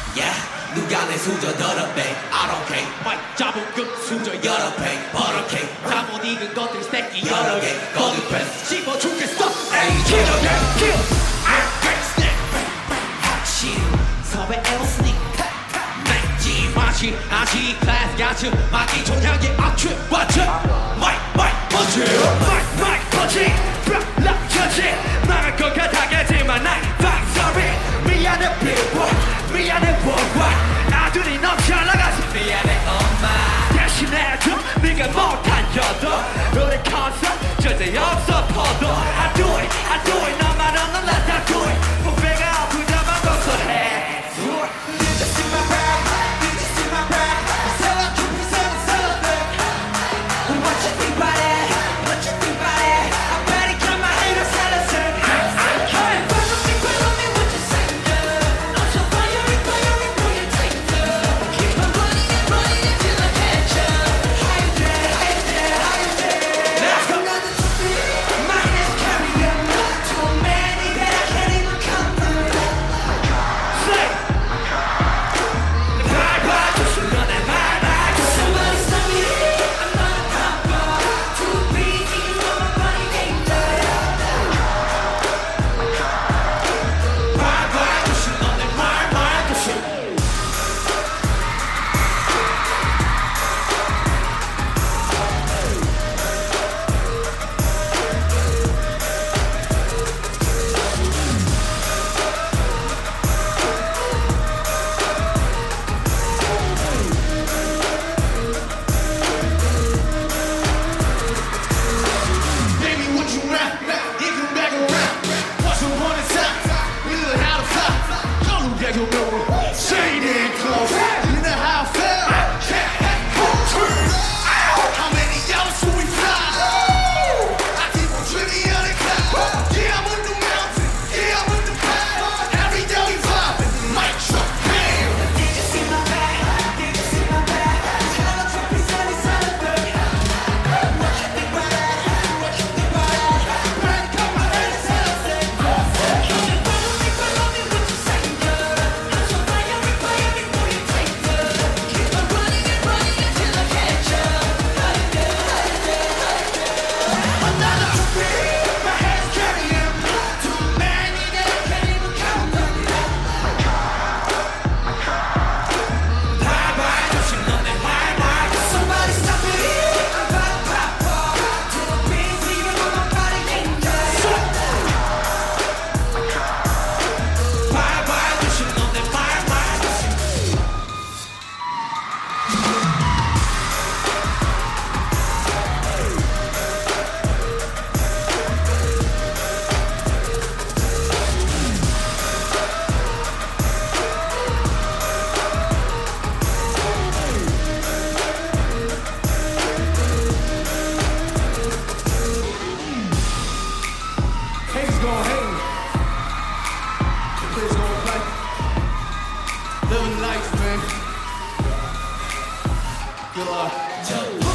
Yeah, 누가 내 수저 더럽대 I don't care 마이크 잡은 끝 수저 여러 배 버럭해 다 못 익은 것들 스테이크 여러 개 거기 프레스 씹어 죽겠어 에이 kill kill I can't stand 확실히 섭외 에어스닉 맥지 마시 아시 클래스 같이 마기 종양의 악취 watch it 마이크 퍼치 마이크 퍼치 블락 처치 망할 것 같아겠지만 난 방설이 미안해 people 미안해 worldwide 아들이 넘쳐 나가서 미안해 엄마 대신해줘 네가 못한겨도 우리 콘서트 절대 없어 퍼도 I do it 너만 없는 let I do it 목배가 아프다만 걱정해 Just in my bag, just in my bag Sell out, keep me sell it What you think about it? What you think about it? I better cut my haters sell it Follow me, what you say I'm so fiery, boy, you take it Keep on running until I catch you How you there? Let's go! Another topic, my hands carry them Too many that I can't even count them Say bye-bye 조심 너네 bye-bye Somebody stop me, I'm not a cop Too busy, you know my body ain't there bye-bye 조심 너네 말 조심 Baby, what you rap? You can back around. Once upon a time, we learned how to fly. Don't look at your mirror. Say it ain't close. You know how I feel? How many y'all should we fly? I keep on tripping on the cloud. Yeah, I'm on the mountain. Yeah, I'm on the cloud. Every day we vibing. Mic drop, bam. Did you see my bag? Did you see my bag? Tell us what we said is on the bird What you think about it? What you think about it? Better cut my haters sell it Follow me, what you say I'm so fiery, boy, you take it Keep on running until I catch you Another topic, my hands carry them Too many that I can't even count them bye-bye 조심 너네 bye-bye Somebody stop me, I'm about to pop off Too busy, you know my body ain't there bye-bye 조심 너네 bye-bye 조심 Haters gon' hate. The players gon' play. Living life, man. Good luck.